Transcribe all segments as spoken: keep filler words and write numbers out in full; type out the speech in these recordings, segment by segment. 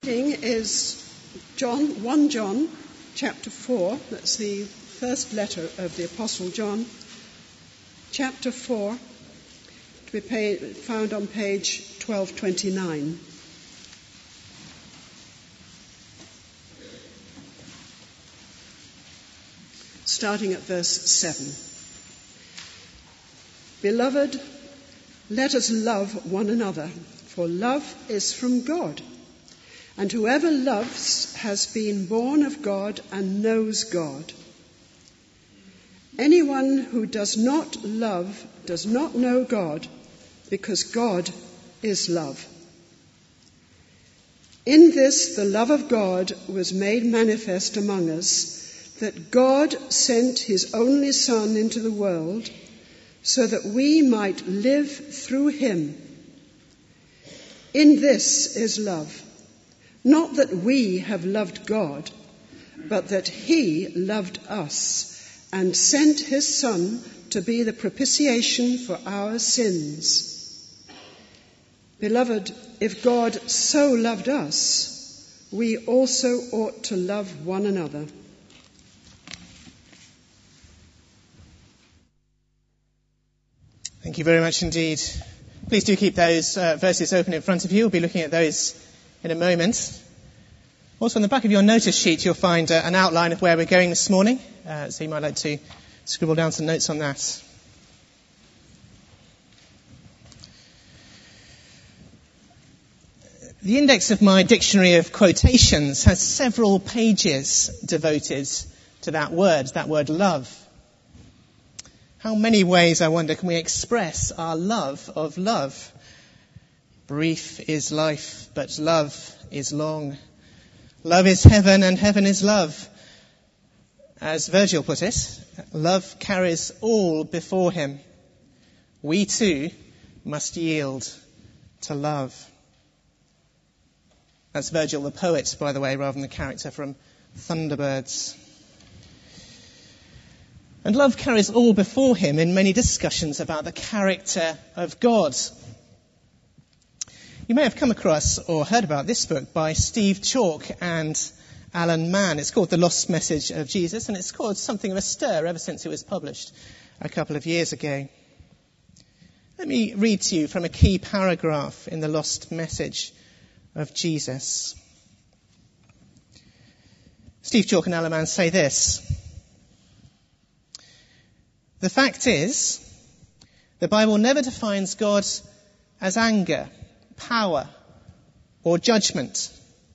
reading is John, First John chapter four. That's the first letter of the Apostle John. Chapter four, to be paid, found on page twelve twenty-nine. Starting at verse seven. Beloved, let us love one another, for love is from God. And whoever loves has been born of God and knows God. Anyone who does not love does not know God, because God is love. In this the love of God was made manifest among us, that God sent his only Son into the world so that we might live through him. In this is love. Not that we have loved God, but that he loved us and sent his Son to be the propitiation for our sins. Beloved, if God so loved us, we also ought to love one another. Thank you very much indeed. Please do keep those uh, verses open in front of you. We'll be looking at those in a moment. Also, on the back of your notice sheet, you'll find uh, an outline of where we're going this morning. Uh, so you might like to scribble down some notes on that. The index of my dictionary of quotations has several pages devoted to that word, that word love. How many ways, I wonder, can we express our love of love? Brief is life, but love is long. Love is heaven, and heaven is love. As Virgil put it, love carries all before him. We too must yield to love. That's Virgil the poet, by the way, rather than the character from Thunderbirds. And love carries all before him in many discussions about the character of God. You may have come across or heard about this book by Steve Chalke and Alan Mann. It's called The Lost Message of Jesus, and it's caused something of a stir ever since it was published a couple of years ago. Let me read to you from a key paragraph in The Lost Message of Jesus. Steve Chalke and Alan Mann say this: the fact is, the Bible never defines God as anger, power, or judgment.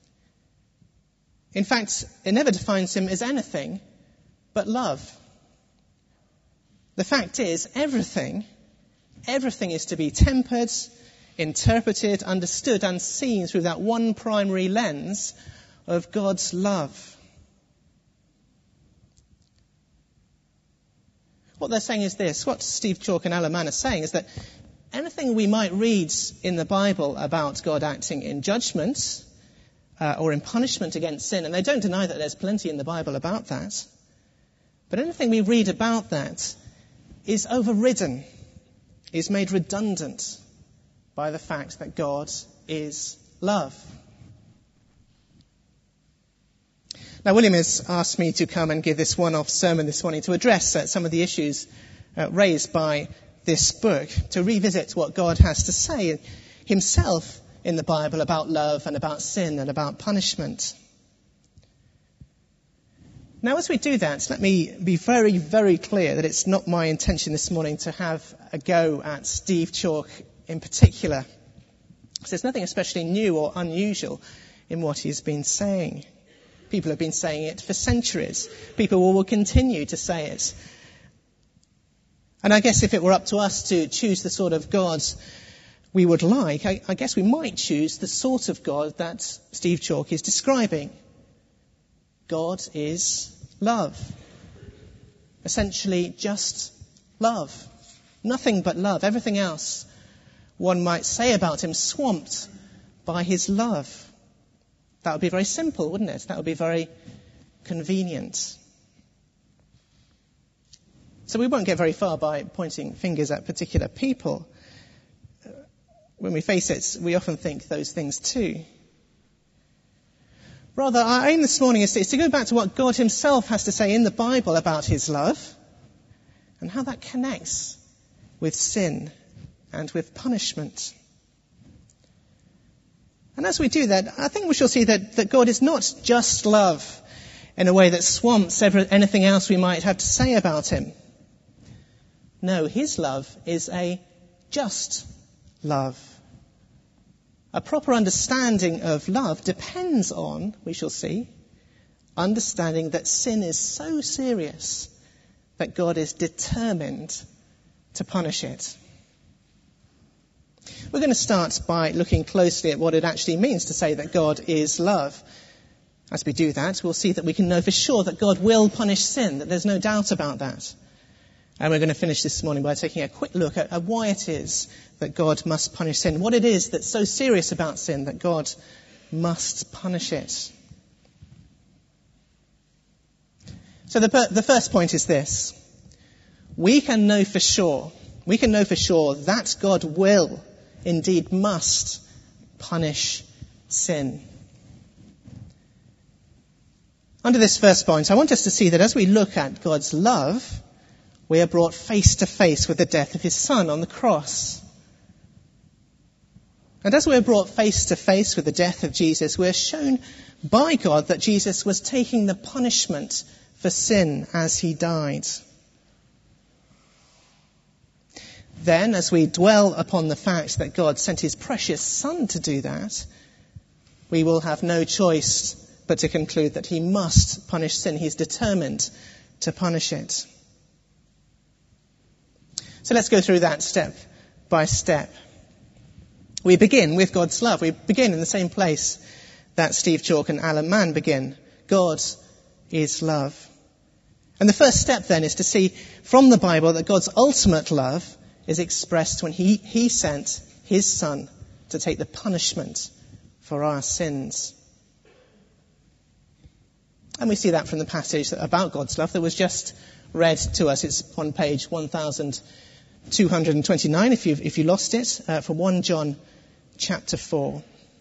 In fact, it never defines him as anything but love. The fact is, everything, everything is to be tempered, interpreted, understood, and seen through that one primary lens of God's love. What they're saying is this: what Steve Chalke and Alan Mann are saying is that anything we might read in the Bible about God acting in judgment uh, or in punishment against sin, and they don't deny that there's plenty in the Bible about that, but anything we read about that is overridden, is made redundant by the fact that God is love. Now, William has asked me to come and give this one-off sermon this morning to address uh, some of the issues uh, raised by this book, to revisit what God has to say himself in the Bible about love and about sin and about punishment. Now, as we do that, let me be very, very clear that it's not my intention this morning to have a go at Steve Chalke in particular. So there's nothing especially new or unusual in what he's been saying. People have been saying it for centuries. People will continue to say it. And I guess if it were up to us to choose the sort of God we would like, I, I guess we might choose the sort of God that Steve Chalke is describing. God is love. Essentially just love. Nothing but love. Everything else, one might say about him, swamped by his love. That would be very simple, wouldn't it? That would be very convenient. So we won't get very far by pointing fingers at particular people. When we face it, we often think those things too. Rather, our aim this morning is to, is to go back to what God himself has to say in the Bible about his love and how that connects with sin and with punishment. And as we do that, I think we shall see that, that God is not just love in a way that swamps every, anything else we might have to say about him. No, his love is a just love. A proper understanding of love depends on, we shall see, understanding that sin is so serious that God is determined to punish it. We're going to start by looking closely at what it actually means to say that God is love. As we do that, we'll see that we can know for sure that God will punish sin, that there's no doubt about that. And we're going to finish this morning by taking a quick look at, at why it is that God must punish sin, what it is that's so serious about sin that God must punish it. So the, the first point is this. We can know for sure, we can know for sure that God will, indeed must, punish sin. Under this first point, I want us to see that as we look at God's love, we are brought face to face with the death of his Son on the cross. And as we're brought face to face with the death of Jesus, we're shown by God that Jesus was taking the punishment for sin as he died. Then, as we dwell upon the fact that God sent his precious Son to do that, we will have no choice but to conclude that he must punish sin. He's determined to punish it. So let's go through that step by step. We begin with God's love. We begin in the same place that Steve Chalk and Alan Mann begin. God is love. And the first step then is to see from the Bible that God's ultimate love is expressed when he, he sent his Son to take the punishment for our sins. And we see that from the passage about God's love that was just read to us. It's on page one thousand two hundred twenty-nine, if you if you lost it, uh, from First John chapter four.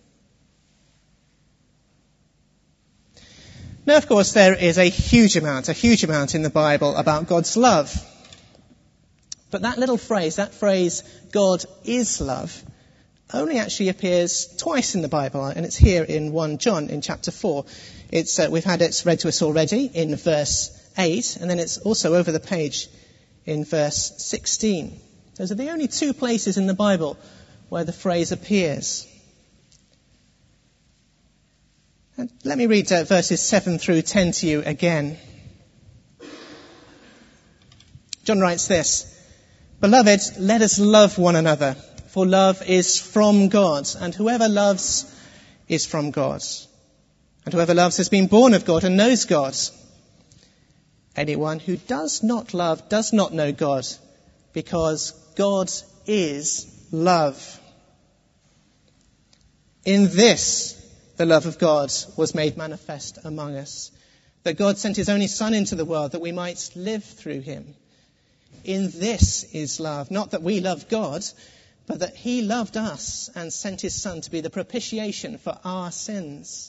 Now, of course, there is a huge amount, a huge amount in the Bible about God's love. But that little phrase, that phrase, God is love, only actually appears twice in the Bible, and it's here in First John in chapter four. It's uh, we've had it read to us already in verse eight, and then it's also over the page in verse sixteen. Those are the only two places in the Bible where the phrase appears. And let me read uh, verses seven through ten to you again. John writes this, "Beloved, let us love one another, for love is from God, and whoever loves is from God. And whoever loves has been born of God and knows God. Anyone who does not love does not know God, because God is love. In this, the love of God was made manifest among us, that God sent his only Son into the world that we might live through him. In this is love, not that we love God, but that he loved us and sent his Son to be the propitiation for our sins."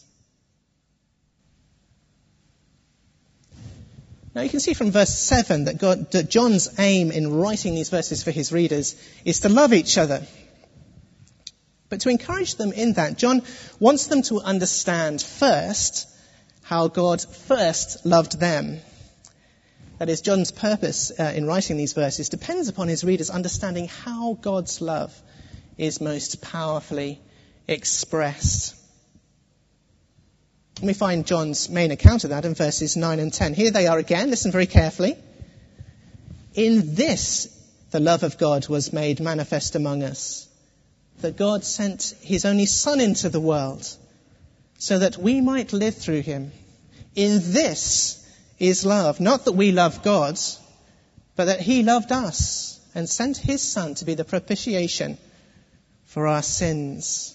Now you can see from verse seven that, God, that John's aim in writing these verses for his readers is to love each other. But to encourage them in that, John wants them to understand first how God first loved them. That is, John's purpose uh, in writing these verses depends upon his readers understanding how God's love is most powerfully expressed. And we find John's main account of that in verses nine and ten. Here they are again. Listen very carefully. In this, the love of God was made manifest among us, that God sent his only Son into the world so that we might live through him. In this is love, not that we love God, but that he loved us and sent his Son to be the propitiation for our sins.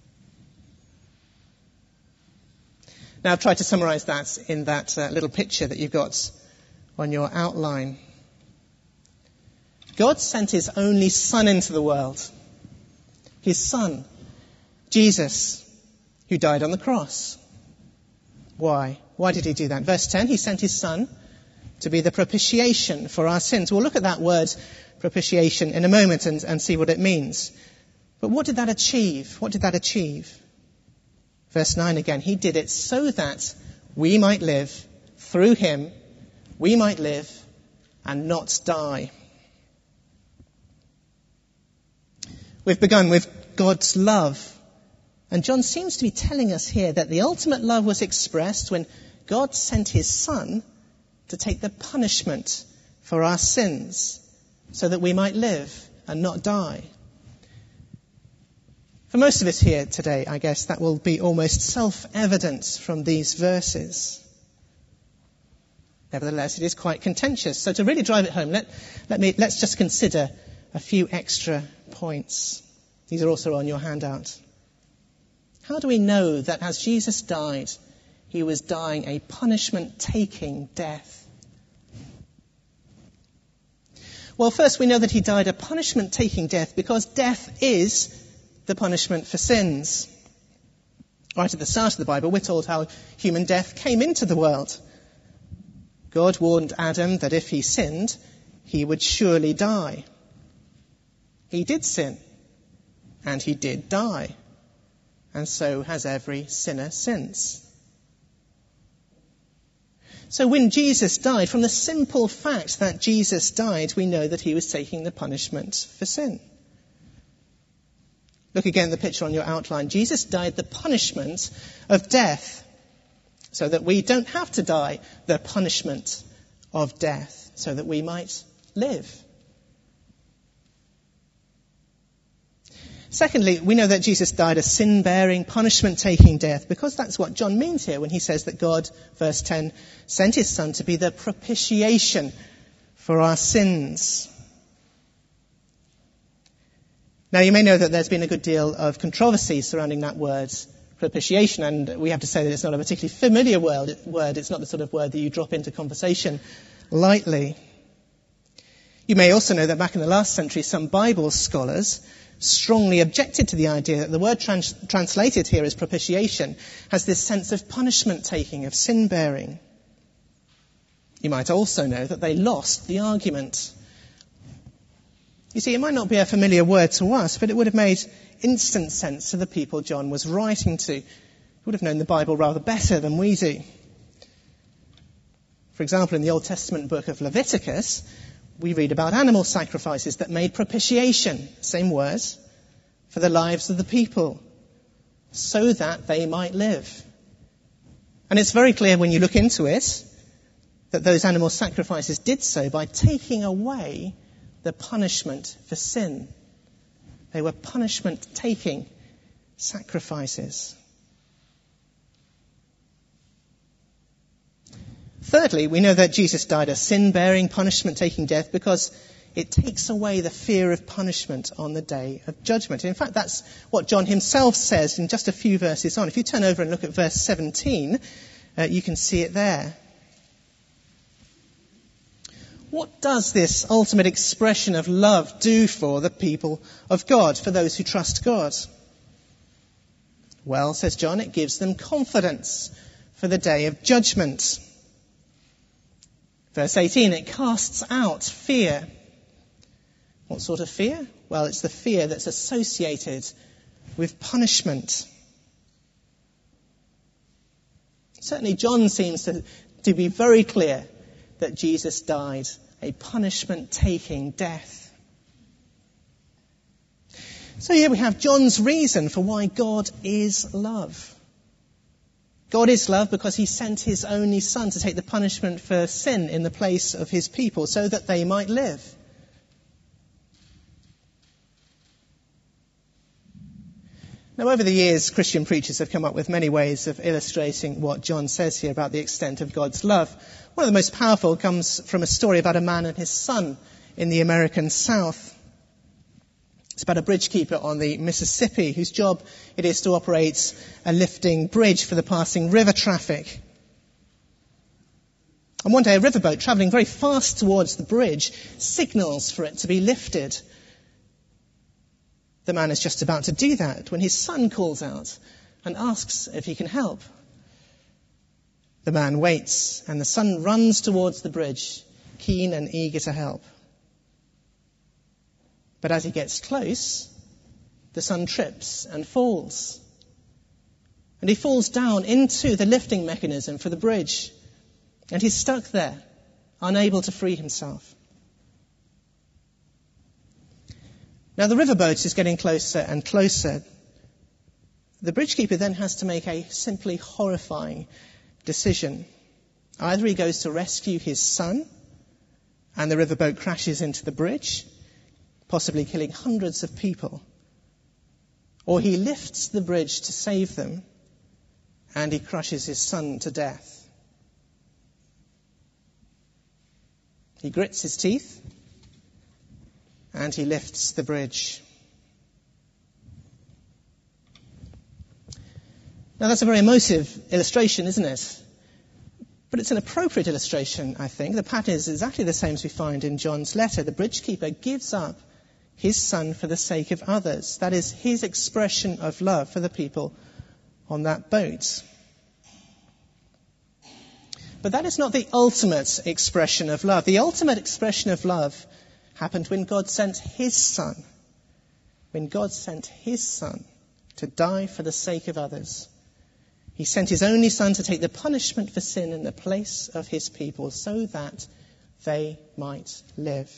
Now, I've tried to summarize that in that uh, little picture that you've got on your outline. God sent his only Son into the world. His Son, Jesus, who died on the cross. Why? Why did he do that? Verse ten, he sent his son to be the propitiation for our sins. We'll look at that word propitiation in a moment and, and see what it means. But what did that achieve? What did that achieve? Verse nine again, he did it so that we might live through him, we might live and not die. We've begun with God's love. And John seems to be telling us here that the ultimate love was expressed when God sent his son to take the punishment for our sins so that we might live and not die. For most of us here today, I guess that will be almost self-evident from these verses. Nevertheless, it is quite contentious. So to really drive it home, let, let me, let's just consider a few extra points. These are also on your handout. How do we know that as Jesus died, he was dying a punishment-taking death? Well, first we know that he died a punishment-taking death because death is the punishment for sins. Right at the start of the Bible, we're told how human death came into the world. God warned Adam that if he sinned, he would surely die. He did sin, and he did die. And so has every sinner since. So when Jesus died, from the simple fact that Jesus died, we know that he was taking the punishment for sin. Look again at the picture on your outline. Jesus died the punishment of death so that we don't have to die the punishment of death, so that we might live. Secondly, we know that Jesus died a sin-bearing, punishment-taking death because that's what John means here when he says that God, verse ten, sent his son to be the propitiation for our sins. Now, you may know that there's been a good deal of controversy surrounding that word, propitiation, and we have to say that it's not a particularly familiar word. It's not the sort of word that you drop into conversation lightly. You may also know that back in the last century, some Bible scholars strongly objected to the idea that the word trans- translated here as propitiation has this sense of punishment-taking, of sin-bearing. You might also know that they lost the argument. You see, it might not be a familiar word to us, but it would have made instant sense to the people John was writing to, who would have known the Bible rather better than we do. For example, in the Old Testament book of Leviticus, we read about animal sacrifices that made propitiation, same words, for the lives of the people, so that they might live. And it's very clear when you look into it that those animal sacrifices did so by taking away the punishment for sin. They were punishment-taking sacrifices. Thirdly, we know that Jesus died a sin-bearing, punishment-taking death because it takes away the fear of punishment on the day of judgment. In fact, that's what John himself says in just a few verses on. If you turn over and look at verse seventeen, uh, you can see it there. What does this ultimate expression of love do for the people of God, for those who trust God? Well, says John, it gives them confidence for the day of judgment. Verse eighteen, it casts out fear. What sort of fear? Well, it's the fear that's associated with punishment. Certainly John seems to, to be very clear that Jesus died a punishment-taking death. So here we have John's reason for why God is love. God is love because he sent his only son to take the punishment for sin in the place of his people so that they might live. Now, over the years, Christian preachers have come up with many ways of illustrating what John says here about the extent of God's love. One of the most powerful comes from a story about a man and his son in the American South. It's about a bridge keeper on the Mississippi whose job it is to operate a lifting bridge for the passing river traffic. And one day a riverboat travelling very fast towards the bridge signals for it to be lifted. The man is just about to do that when his son calls out and asks if he can help. The man waits, and the son runs towards the bridge, keen and eager to help. But as he gets close, the son trips and falls. And he falls down into the lifting mechanism for the bridge. And he's stuck there, unable to free himself. Now the riverboat is getting closer and closer. The bridgekeeper then has to make a simply horrifying decision. Either he goes to rescue his son, and the riverboat crashes into the bridge, possibly killing hundreds of people, or he lifts the bridge to save them, and he crushes his son to death. He grits his teeth, and he lifts the bridge. Now that's a very emotive illustration, isn't it? But it's an appropriate illustration, I think. The pattern is exactly the same as we find in John's letter. The bridgekeeper gives up his son for the sake of others. That is his expression of love for the people on that boat. But that is not the ultimate expression of love. The ultimate expression of love happened when God sent his son. When God sent his son to die for the sake of others. He sent his only son to take the punishment for sin in the place of his people so that they might live.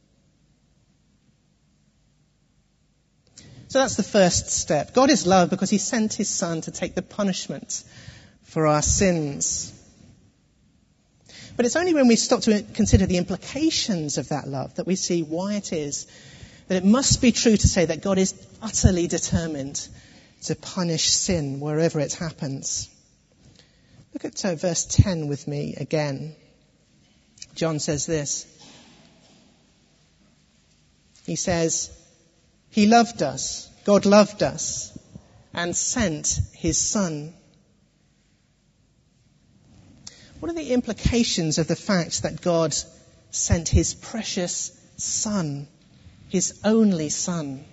So that's the first step. God is love because he sent his son to take the punishment for our sins. But it's only when we stop to consider the implications of that love that we see why it is that it must be true to say that God is utterly determined to punish sin wherever it happens. Look at uh, verse ten with me again. John says this. He says, he loved us, God loved us, and sent his son. What are the implications of the fact that God sent his precious son, his only son?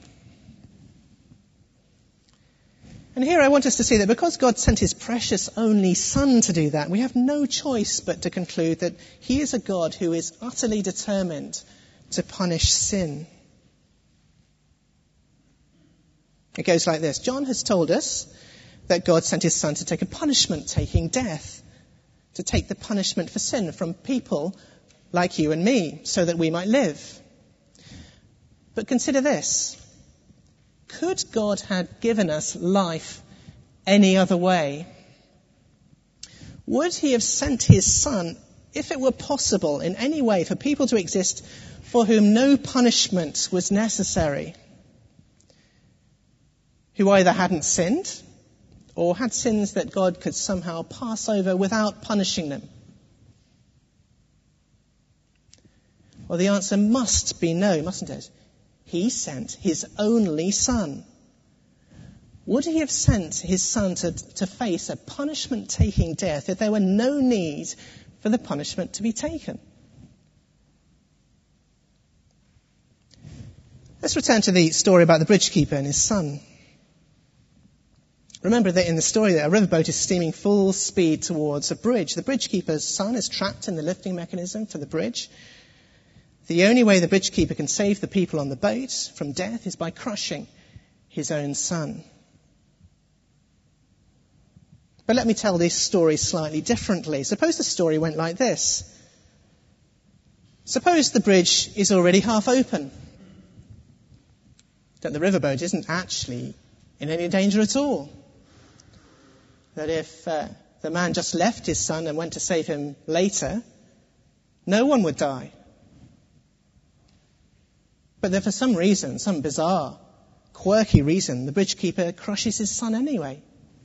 And here I want us to see that because God sent his precious only son to do that, we have no choice but to conclude that he is a God who is utterly determined to punish sin. It goes like this. John has told us that God sent his son to take a punishment, taking death, to take the punishment for sin from people like you and me, so that we might live. But consider this. Could God have given us life any other way? Would he have sent his son, if it were possible in any way for people to exist for whom no punishment was necessary? Who either hadn't sinned or had sins that God could somehow pass over without punishing them? Well, the answer must be no, mustn't it? He sent his only son. Would he have sent his son to, to face a punishment-taking death if there were no need for the punishment to be taken? Let's return to the story about the bridgekeeper and his son. Remember that in the story that a riverboat is steaming full speed towards a bridge. The bridgekeeper's son is trapped in the lifting mechanism for the bridge. The only way the bridgekeeper can save the people on the boat from death is by crushing his own son. But let me tell this story slightly differently. Suppose the story went like this. Suppose the bridge is already half open. That the riverboat isn't actually in any danger at all. That if uh, the man just left his son and went to save him later, no one would die. But then for some reason, some bizarre, quirky reason, the bridgekeeper crushes his son anyway.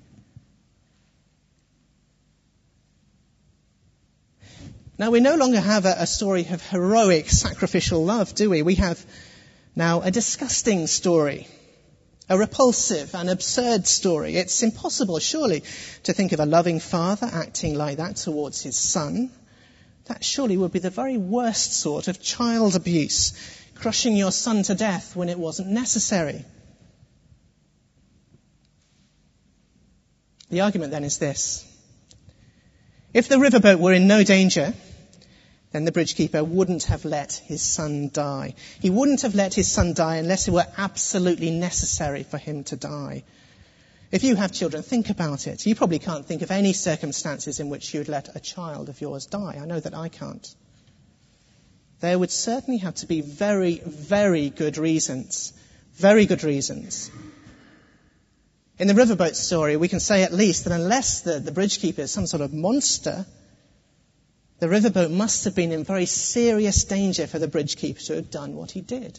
Now, we no longer have a, a story of heroic sacrificial love, do we? We have now a disgusting story, a repulsive and absurd story. It's impossible, surely, to think of a loving father acting like that towards his son. That surely would be the very worst sort of child abuse, crushing your son to death when it wasn't necessary. The argument then is this. If the riverboat were in no danger, then the bridge keeper wouldn't have let his son die. He wouldn't have let his son die unless it were absolutely necessary for him to die. If you have children, think about it. You probably can't think of any circumstances in which you'd let a child of yours die. I know that I can't. There would certainly have to be very, very good reasons. Very good reasons. In the riverboat story, we can say at least that unless the, the bridge keeper is some sort of monster, the riverboat must have been in very serious danger for the bridge keeper to have done what he did.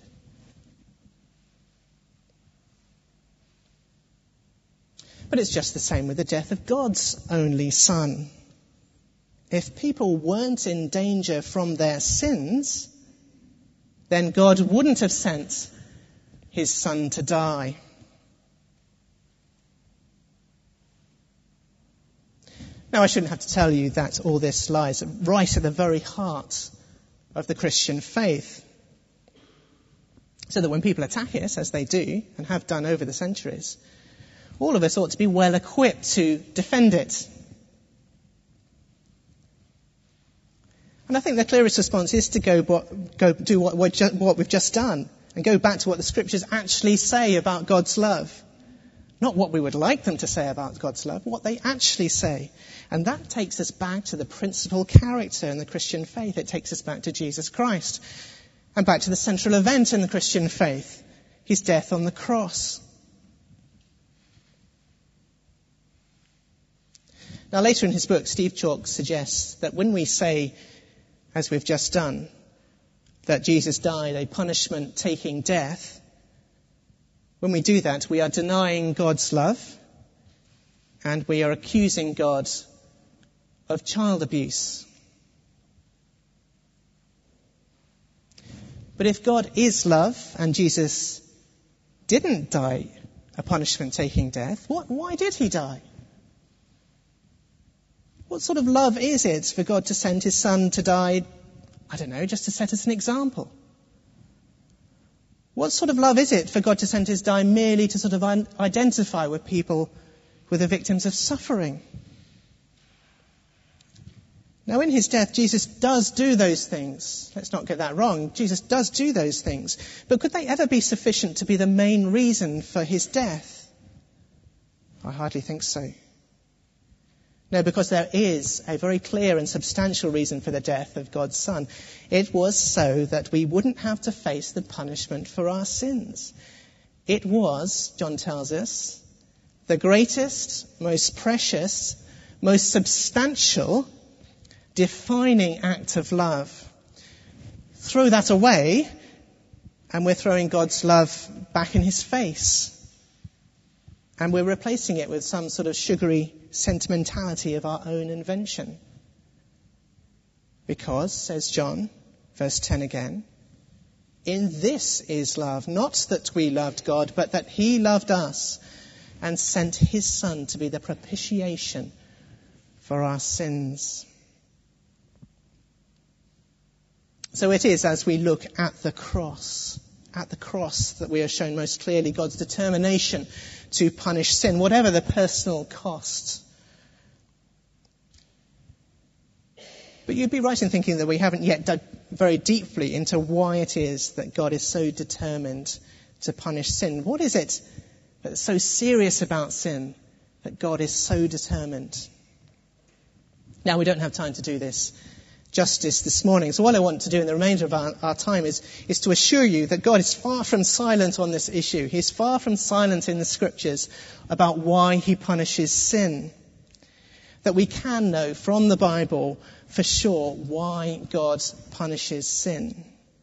But it's just the same with the death of God's only son. If people weren't in danger from their sins, then God wouldn't have sent his son to die. Now, I shouldn't have to tell you that all this lies right at the very heart of the Christian faith. So that when people attack us, as they do, and have done over the centuries, all of us ought to be well equipped to defend it. And I think the clearest response is to go, go do what, what we've just done and go back to what the Scriptures actually say about God's love. Not what we would like them to say about God's love, what they actually say. And that takes us back to the principal character in the Christian faith. It takes us back to Jesus Christ and back to the central event in the Christian faith, his death on the cross. Now, later in his book, Steve Chalke suggests that when we say, as we've just done, that Jesus died a punishment-taking death, when we do that, we are denying God's love and we are accusing God of child abuse. But if God is love and Jesus didn't die a punishment-taking death, what, why did he die? What sort of love is it for God to send his son to die, I don't know, just to set us an example? What sort of love is it for God to send his die merely to sort of un- identify with people, with the victims of suffering? Now, in his death, Jesus does do those things. Let's not get that wrong. Jesus does do those things. But could they ever be sufficient to be the main reason for his death? I hardly think so. No, because there is a very clear and substantial reason for the death of God's Son. It was so that we wouldn't have to face the punishment for our sins. It was, John tells us, the greatest, most precious, most substantial, defining act of love. Throw that away, and we're throwing God's love back in his face. And we're replacing it with some sort of sugary sentimentality of our own invention. Because, says John, verse ten again, in this is love, not that we loved God, but that he loved us and sent his Son to be the propitiation for our sins. So it is as we look at the cross, at the cross that we are shown most clearly God's determination to punish sin, whatever the personal cost. But you'd be right in thinking that we haven't yet dug very deeply into why it is that God is so determined to punish sin. What is it that's so serious about sin that God is so determined? Now, we don't have time to do this justice this morning. So what I want to do in the remainder of our, our time is, is to assure you that God is far from silent on this issue. He's far from silent in the Scriptures about why he punishes sin. That we can know from the Bible for sure why God punishes sin.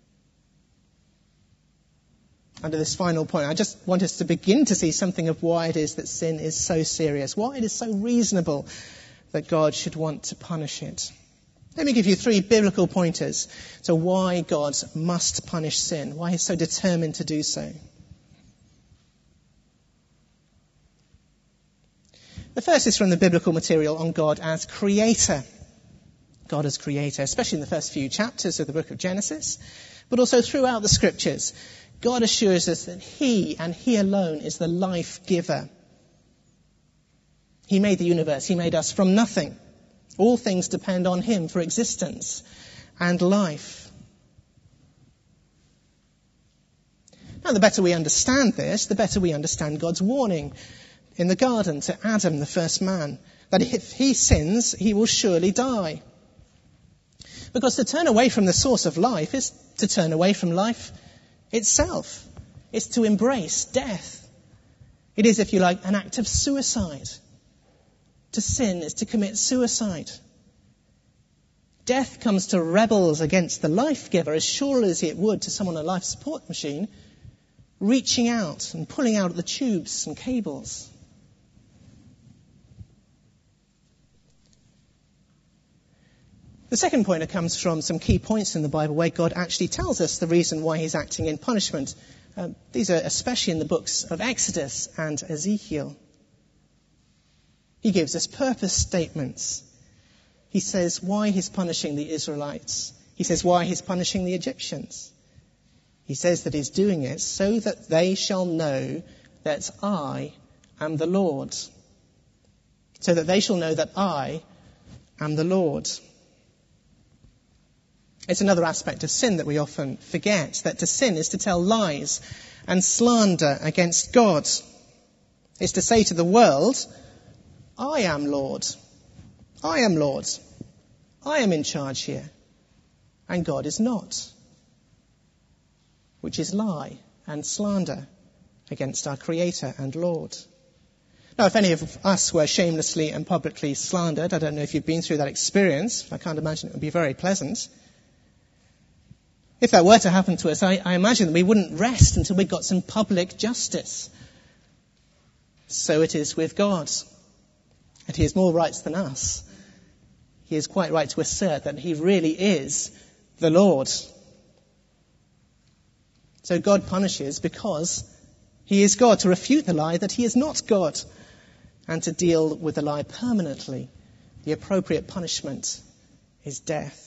Under this final point, I just want us to begin to see something of why it is that sin is so serious, why it is so reasonable that God should want to punish it. Let me give you three biblical pointers to why God must punish sin, why he's so determined to do so. The first is from the biblical material on God as creator. God as creator, especially in the first few chapters of the book of Genesis, but also throughout the Scriptures. God assures us that he and he alone is the life giver. He made the universe. He made us from nothing. All things depend on him for existence and life. Now, the better we understand this, the better we understand God's warning in the garden to Adam, the first man, that if he sins, he will surely die. Because to turn away from the source of life is to turn away from life itself. It's to embrace death. It is, if you like, an act of suicide. To sin is to commit suicide. Death comes to rebels against the life giver as surely as it would to someone on a life support machine, reaching out and pulling out the tubes and cables. The second pointer comes from some key points in the Bible where God actually tells us the reason why he's acting in punishment. Um, these are especially in the books of Exodus and Ezekiel. He gives us purpose statements. He says why he's punishing the Israelites. He says why he's punishing the Egyptians. He says that he's doing it so that they shall know that I am the Lord. So that they shall know that I am the Lord. It's another aspect of sin that we often forget, that to sin is to tell lies and slander against God. It's to say to the world, I am Lord. I am Lord. I am in charge here. And God is not. Which is lie and slander against our Creator and Lord. Now, if any of us were shamelessly and publicly slandered, I don't know if you've been through that experience. I can't imagine it would be very pleasant. If that were to happen to us, I, I imagine that we wouldn't rest until we got some public justice. So it is with God. And he has more rights than us. He is quite right to assert that he really is the Lord. So God punishes because he is God, to refute the lie that he is not God, and to deal with the lie permanently. The appropriate punishment is death.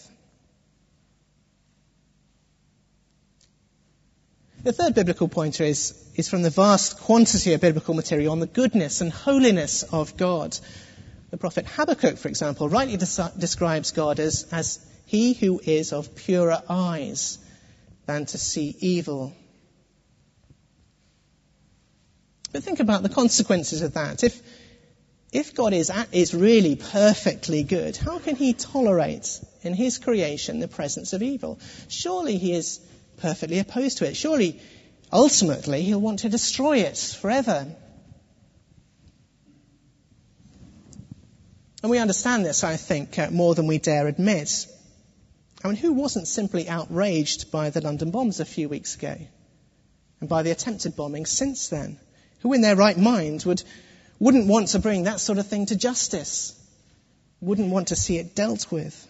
The third biblical pointer is, is from the vast quantity of biblical material on the goodness and holiness of God. The prophet Habakkuk, for example, rightly des- describes God as, as he who is of purer eyes than to see evil. But think about the consequences of that. If, if God is, is really perfectly good, how can he tolerate in his creation the presence of evil? Surely he is perfectly opposed to it. Surely, ultimately, he'll want to destroy it forever. And we understand this, I think, uh, more than we dare admit. I mean, who wasn't simply outraged by the London bombs a few weeks ago? And by the attempted bombing since then? Who in their right mind would, wouldn't want to bring that sort of thing to justice? Wouldn't want to see it dealt with?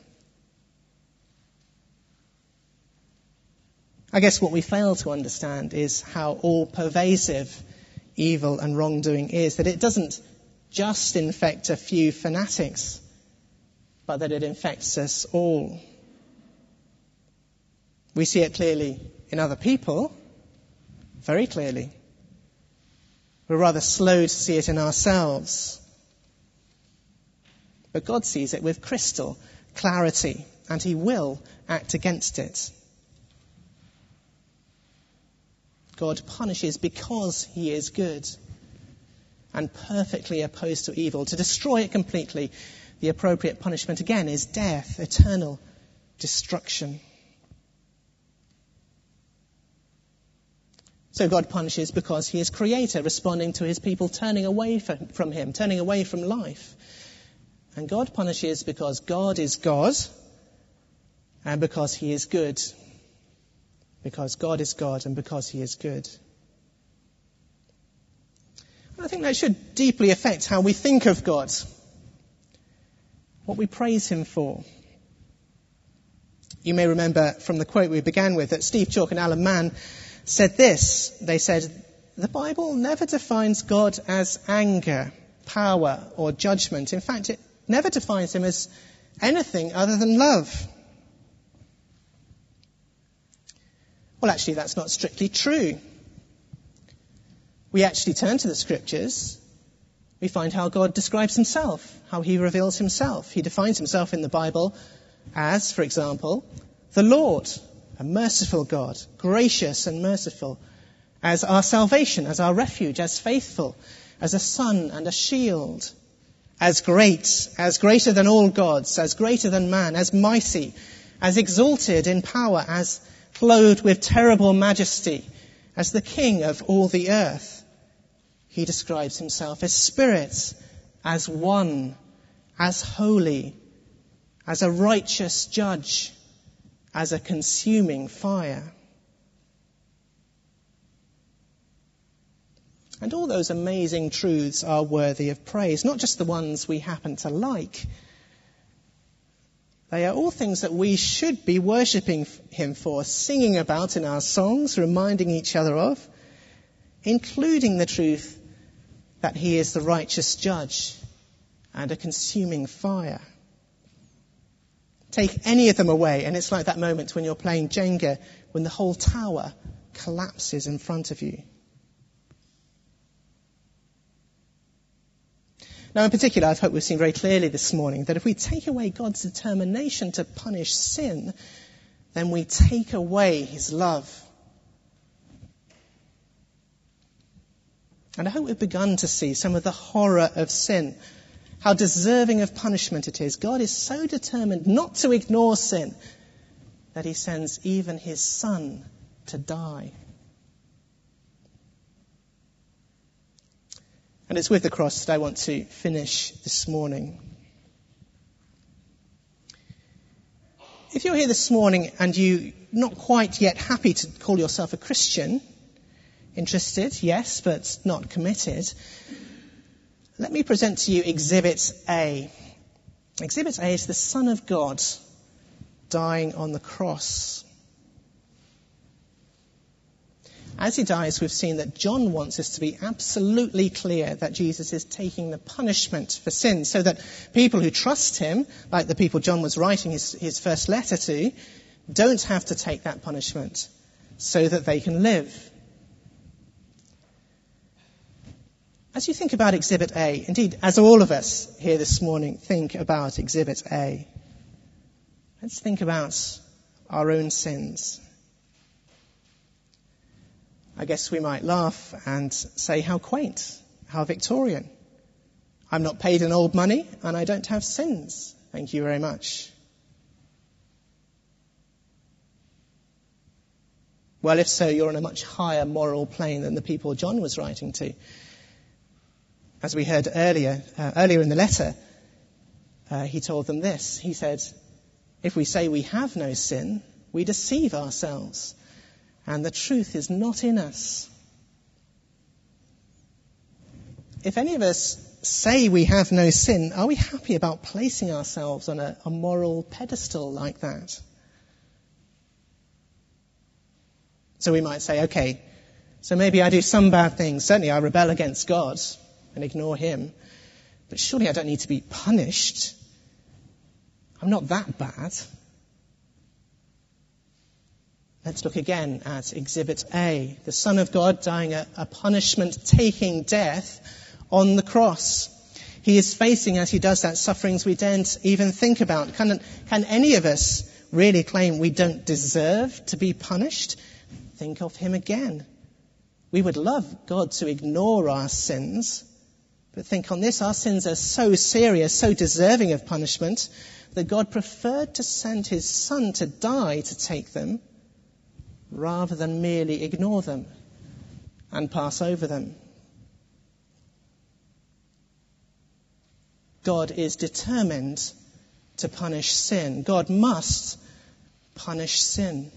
I guess what we fail to understand is how all-pervasive evil and wrongdoing is, that it doesn't just infect a few fanatics, but that it infects us all. We see it clearly in other people, very clearly. We're rather slow to see it in ourselves. But God sees it with crystal clarity, and he will act against it. God punishes because he is good and perfectly opposed to evil. To destroy it completely, the appropriate punishment again is death, eternal destruction. So God punishes because he is creator, responding to his people turning away from him, turning away from life. And God punishes because God is God and because he is good. Because God is God and because he is good. And I think that should deeply affect how we think of God, what we praise him for. You may remember from the quote we began with that Steve Chalke and Alan Mann said this. They said, the Bible never defines God as anger, power, or judgment. In fact, it never defines him as anything other than love. Well, actually, that's not strictly true. We actually turn to the scriptures. We We find how God describes himself, how he reveals himself. He defines himself in the Bible as, for example, the Lord, a merciful God, gracious and merciful, as our salvation, as our refuge, as faithful, as a sun and a shield, as great, as greater than all gods, as greater than man, as mighty, as exalted in power, as clothed with terrible majesty, as the King of all the earth. He describes himself as Spirit, as one, as holy, as a righteous judge, as a consuming fire. And all those amazing truths are worthy of praise, not just the ones we happen to like. They are all things that we should be worshipping him for, singing about in our songs, reminding each other of, including the truth that he is the righteous judge and a consuming fire. Take any of them away, and it's like that moment when you're playing Jenga, when the whole tower collapses in front of you. Now, in particular, I hope we've seen very clearly this morning that if we take away God's determination to punish sin, then we take away his love. And I hope we've begun to see some of the horror of sin, how deserving of punishment it is. God is so determined not to ignore sin that he sends even his Son to die. And it's with the cross that I want to finish this morning. If you're here this morning and you're not quite yet happy to call yourself a Christian, interested, yes, but not committed, let me present to you Exhibit A. Exhibit A is the Son of God dying on the cross. As he dies, we've seen that John wants us to be absolutely clear that Jesus is taking the punishment for sin, so that people who trust him, like the people John was writing his, his first letter to, don't have to take that punishment, so that they can live. As you think about Exhibit A, indeed, as all of us here this morning think about Exhibit A, let's think about our own sins. I guess we might laugh and say, how quaint, how Victorian. I'm not paid in old money and I don't have sins. Thank you very much. Well, if so, you're on a much higher moral plane than the people John was writing to. As we heard earlier, uh, earlier in the letter, uh, he told them this. He said, if we say we have no sin, we deceive ourselves. And the truth is not in us. If any of us say we have no sin, are we happy about placing ourselves on a, a moral pedestal like that? So we might say, okay, so maybe I do some bad things. Certainly I rebel against God and ignore him. But surely I don't need to be punished. I'm not that bad. Let's look again at Exhibit A, the Son of God dying a, a punishment-taking death on the cross. He is facing, as he does that, sufferings we don't even think about. Can, can any of us really claim we don't deserve to be punished? Think of him again. We would love God to ignore our sins, but think on this, our sins are so serious, so deserving of punishment, that God preferred to send his Son to die to take them, rather than merely ignore them and pass over them. God is determined to punish sin. God must punish sin.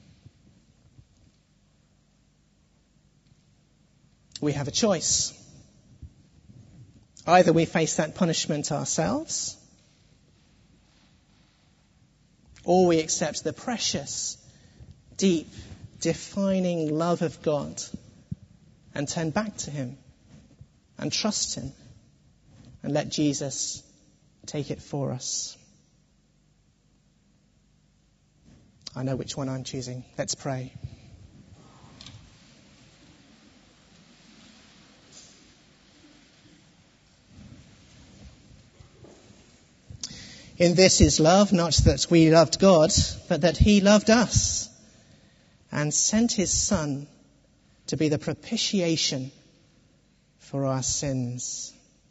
We have a choice. Either we face that punishment ourselves, or we accept the precious, deep, defining love of God and turn back to him and trust him and let Jesus take it for us. I know which one I'm choosing. Let's pray. In this is love, not that we loved God, but that he loved us and sent his Son to be the propitiation for our sins.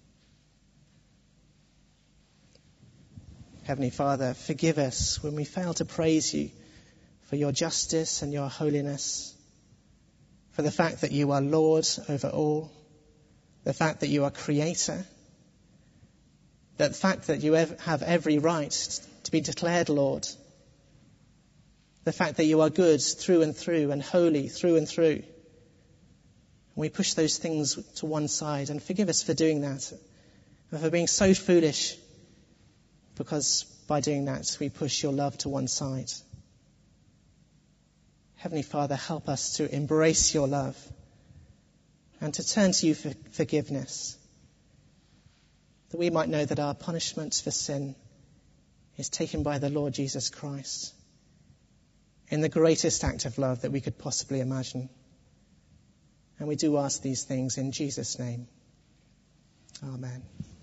Heavenly Father, forgive us when we fail to praise you for your justice and your holiness, for the fact that you are Lord over all, the fact that you are Creator, the fact that you have every right to be declared Lord, the fact that you are good through and through and holy through and through. We push those things to one side, and forgive us for doing that, and for being so foolish, because by doing that we push your love to one side. Heavenly Father, help us to embrace your love and to turn to you for forgiveness, that we might know that our punishment for sin is taken by the Lord Jesus Christ in the greatest act of love that we could possibly imagine. And we do ask these things in Jesus' name. Amen.